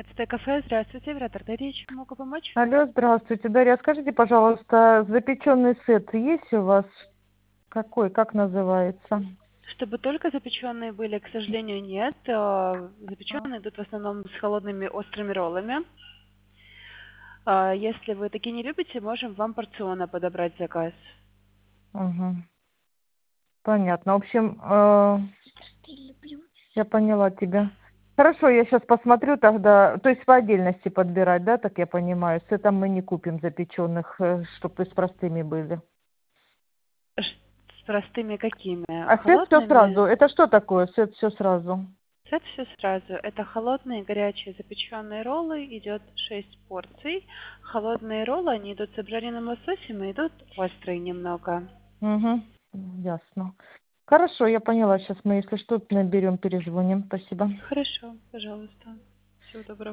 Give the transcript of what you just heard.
Это кафе. Здравствуйте, оператор Дарья, чем могу помочь? Алло, здравствуйте, Дарья. Скажите, пожалуйста, запеченный сет есть у вас? Какой, как называется? Чтобы только запеченные были, к сожалению, нет. Запеченные идут в основном с холодными острыми роллами. Если вы такие не любите, можем вам порционно подобрать заказ. Угу. Понятно. В общем, я поняла тебя. Хорошо, я сейчас посмотрю тогда. То есть по отдельности подбирать, да, так я понимаю. Сетом мы не купим запеченных, чтобы с простыми были. С простыми какими? А сет все Холодными? сразу. Это что такое? Сет все сразу. Сет все сразу. Это холодные горячие запеченные роллы. Идет 6 порций. Холодные роллы, они идут с обжаренным лососем и идут острые немного. Угу. Ясно. Хорошо, я поняла. Сейчас мы, если что, наберем, перезвоним. Спасибо. Хорошо, пожалуйста. Всего доброго.